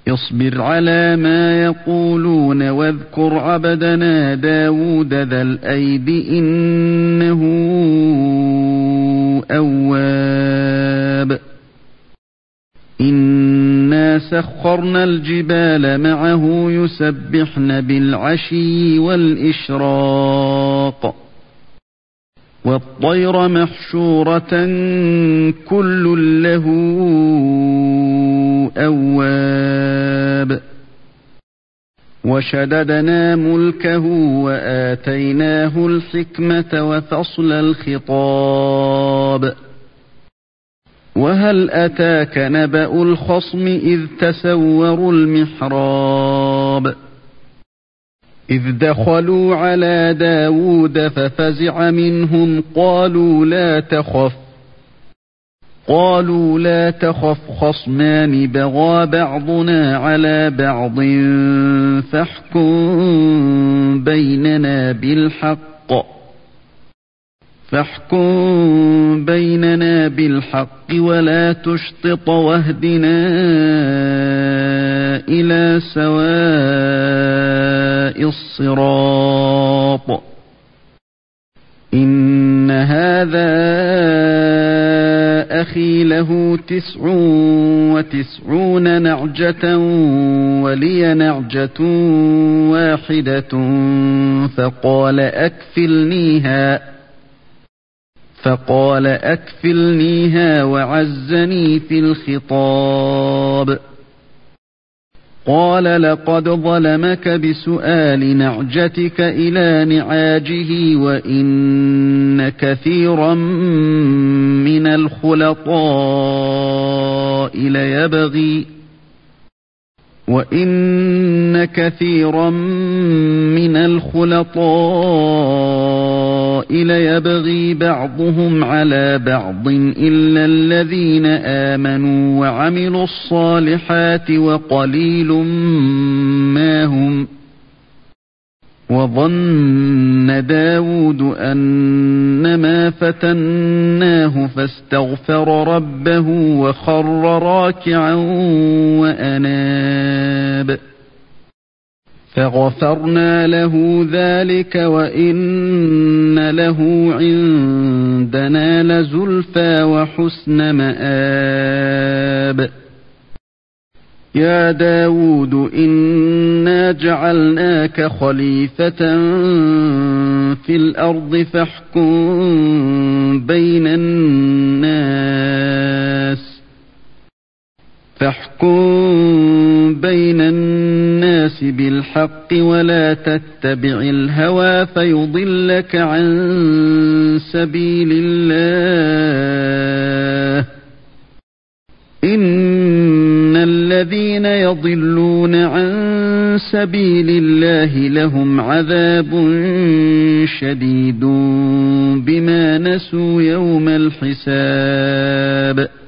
اصبر على ما يقولون واذكر عبدنا داود ذا الأيد إنه أواب إنا سخرنا الجبال معه يسبحن بالعشي والإشراق والطير محشورة كل له أواب وشددنا ملكه وآتيناه الحكمة وفصل الخطاب وهل أتاك نبأ الخصم إذ تسوروا المحراب إذ دخلوا على داود ففزع منهم قالوا لا تخف خصمان بغى بعضنا على بعض فاحكم بيننا بالحق ولا تشطط واهدنا إلى سواء الصراط إن هذا أخي له 99 نعجة ولي نعجة واحدة فقال أكفلنيها وعزني في الخطاب قال لقد ظلمك بسؤال نعجتك إلى نعاجه وإن كثيرا من الخلطاء ليبغي بعضهم على بعض إلا الذين آمنوا وعملوا الصالحات وقليل ما هم وظن داود أنما فتناه فاستغفر ربه وخر راكعا وأناب فغفرنا له ذلك وإن له عندنا لزلفى وحسن مآب يا داود إنا جعلناك خليفة في الأرض فاحكم بين الناس بالحق ولا تتبع الهوى فيضلك عن سبيل الله إن الذين يضلون عن سبيل الله لهم عذاب شديد بما نسوا يوم الحساب